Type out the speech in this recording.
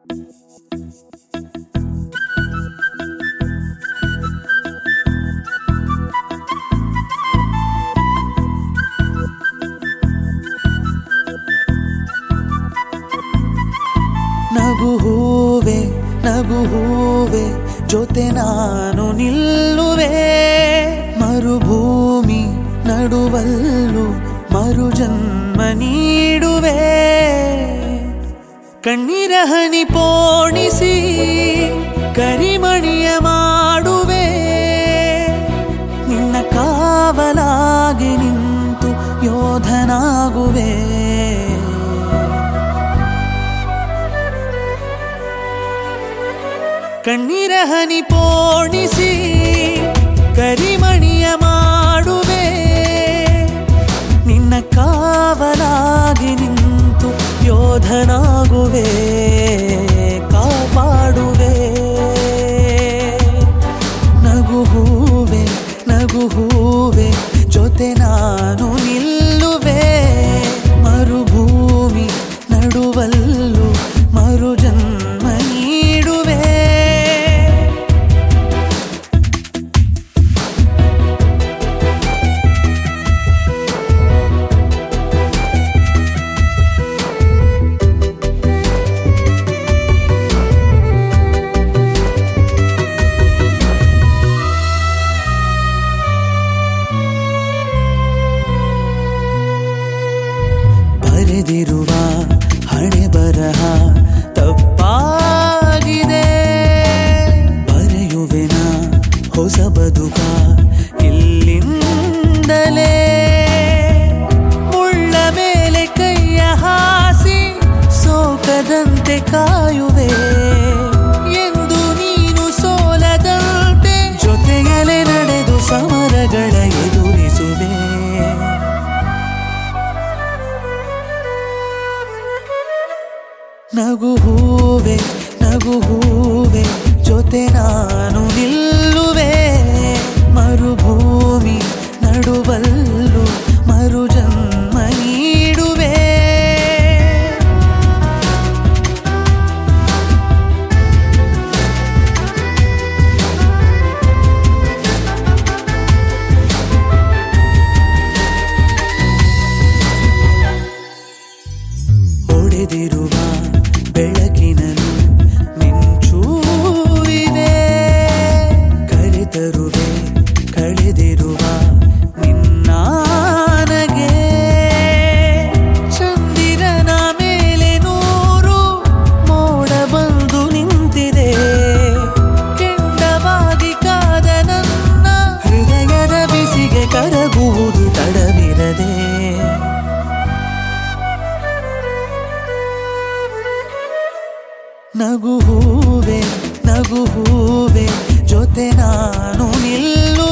ನಗು ಹೂವೆ ಜೊತೆ ನಾನು ನಿಲ್ಲುವೆ, ಮರುಭೂಮಿ ನಡುವಲ್ಲೂ ಮರು ಜನ್ಮ ನೀಡುವೆ. ಕಣ್ಣೀರ ಹನಿ ಪೋಣಿಸಿ ಕರಿಮಣಿಯ ಮಾಡುವೆ, ನಿನ್ನ ಕಾವಲಾಗಿ ನಿಂತು ಯೋಧನಾಗುವೆ. ಕಣ್ಣೀರ ಹನಿ ಪೋಣಿಸಿ ಕರಿಮಣಿಯ ಮಾಡುವೆ, ನಿನ್ನ ಕಾವಲಾಗಿ ನಿಂತು ಯೋಧನಾಗುವೆ, ಕಾಪಾಡುವೆ. ನಗು ಹೂವೆ ಜೊತೆ ನಾನು ನಿಲ್ಲುವೆ, ಮರುಭೂಮಿ ನಡುವಲ್ಲೂ ಮರು ಜನ್ಮ ನೀಡುವೆ. ಬರೆದಿರುವ ಹಣೆ ಬರಹ ತಪ್ಪಾಗಿದೆ, ಬರೆಯುವೆನ ಹೊಸ ಬದುಕ ಇಲ್ಲಿಂದಲೇ. ಮುಳ್ಳ ಮೇಲೆ ಕೈಯ ಹಾಸಿ ಸೋಕದಂತೆ ಕಾಯುವೆ, ಎಂದು ನೀನು ಸೋಲದಂತೆ ಜೊತೆಯಲೆ ನಡೆದು ಸಮರಗಳ ಎದುರಿಸುವೆ. ನಗು ಹೂವೆ ಜೊತೆ ನಾನು ನಿಲ್ಲುವೆ, ಮರುಭೂಮಿ ನಡುವಲ್ಲೂ ಮರು ಜನ್ಮ ನೀಡುವೆ. ಒಡೆದಿರುವ ಬೆಳಕಿನನು ಮಿಂಚೂರಿದೆ, ಕರೆತರುವೆ ಕಳೆದಿರುವ ನಿನ್ನಾನಗೆ. ಚಂದಿರನ ಮೇಲೆ ನೂರು ಮೋಡ ಬಂದು ನಿಂತಿದೆ, ಕೆಂಡವಾಗಿ ಕಾದ ನನ್ನ ಹೃದಯದ ಬಿಸಿಗೆ ಕರಗುವುದು ತಡವಿರದೆ. ನಗು ಹೂವೆ ಜೊತೆ ನಾನು ನಿಲ್ಲುವೆ,